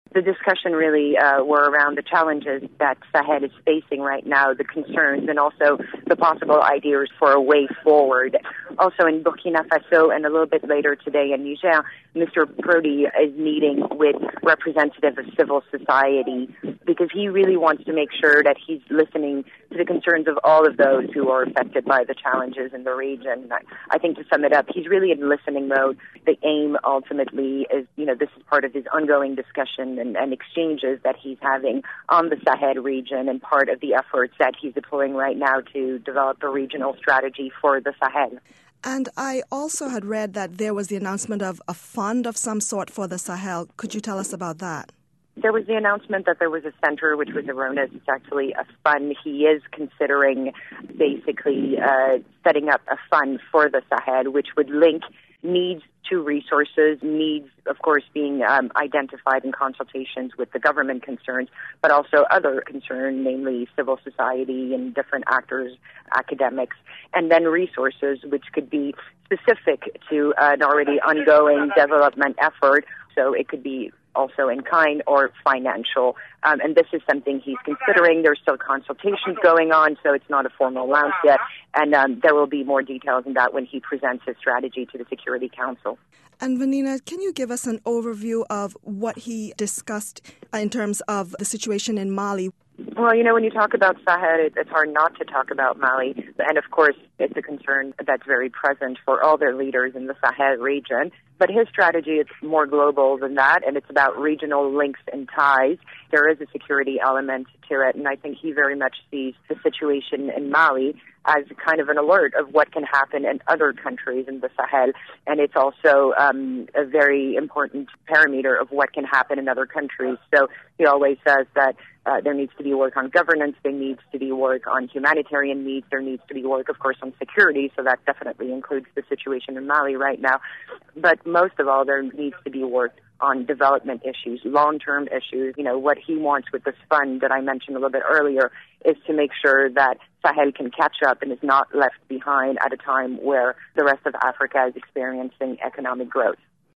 The discussion really were around the challenges that Sahel is facing right now, the concerns, and also the possible ideas for a way forward. Also in Burkina Faso and a little bit later today in Niger, Mr. Prodi is meeting with representatives of civil society because he really wants to make sure that he's listening to the concerns of all of those who are affected by the challenges in the region. I think to sum it up, he's really in listening mode. The aim ultimately is, this is part of his ongoing discussion and exchanges that he's having on the Sahel region and part of the efforts that he's deploying right now to develop a regional strategy for the Sahel. And I also had read that there was the announcement of a fund of some sort for the Sahel. Could you tell us about that? There was the announcement that there was a center, which was erroneous. It's actually a fund. He is considering basically setting up a fund for the Sahel, which would link needs to resources, needs, of course, being identified in consultations with the government concerns, but also other concerns, namely civil society and different actors, academics, and then resources, which could be specific to an already ongoing development effort. So it could be also in kind or financial. And this is something he's considering. There's still consultations going on, so it's not a formal launch yet. And there will be more details on that when he presents his strategy to the Security Council. And Vanina, can you give us an overview of what he discussed in terms of the situation in Mali? Well, when you talk about Sahel, it's hard not to talk about Mali. And, of course, it's a concern that's very present for all their leaders in the Sahel region. But his strategy is more global than that, and it's about regional links and ties. There is a security element to it, and I think he very much sees the situation in Mali as kind of an alert of what can happen in other countries in the Sahel. And it's also a very important parameter of what can happen in other countries. So he always says that there needs to be work on governance, there needs to be work on humanitarian needs, there needs to be work, of course, on security, so that definitely includes the situation in Mali right now. But most of all, there needs to be work on development issues, long-term issues. What he wants with this fund that I mentioned a little bit earlier is to make sure that Sahel can catch up and is not left behind at a time where the rest of Africa is experiencing economic growth.